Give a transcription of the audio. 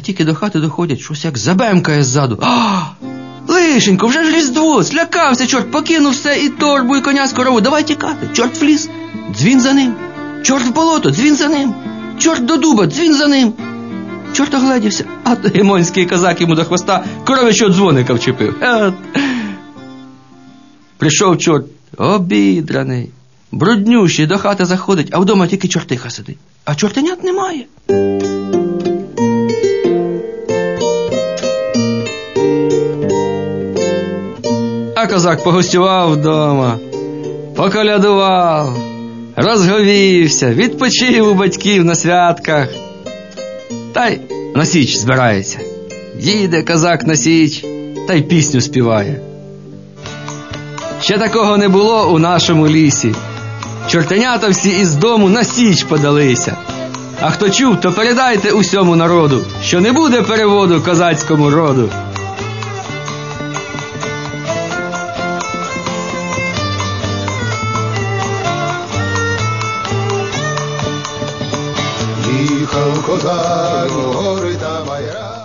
тільки до хати доходять, щось як забемкає ззаду. Лишенько, вже ж Різдво, злякався, чорт, покинув все, і торбу, і коня з корову, давай тікати. Чорт в ліс, дзвін за ним. Чорт в болото, дзвін за ним. Чорт до дуба, дзвін за ним. Чорт огледівся, а гемонський козак йому до хвоста коров'ячого дзвоника вчепив. Прийшов чорт, обідраний, бруднющий, до хати заходить, а вдома тільки чортиха сидить. А чортенят немає. А козак погостював вдома, поколядував, розговівся, відпочив у батьків на святках. Та й на січ збирається. Їде козак на січ, та й пісню співає. Ще такого не було у нашому лісі. Чортенята всі із дому на січ подалися. А хто чув, то передайте усьому народу, що не буде переводу козацькому роду. Їхав козак, гори та майра.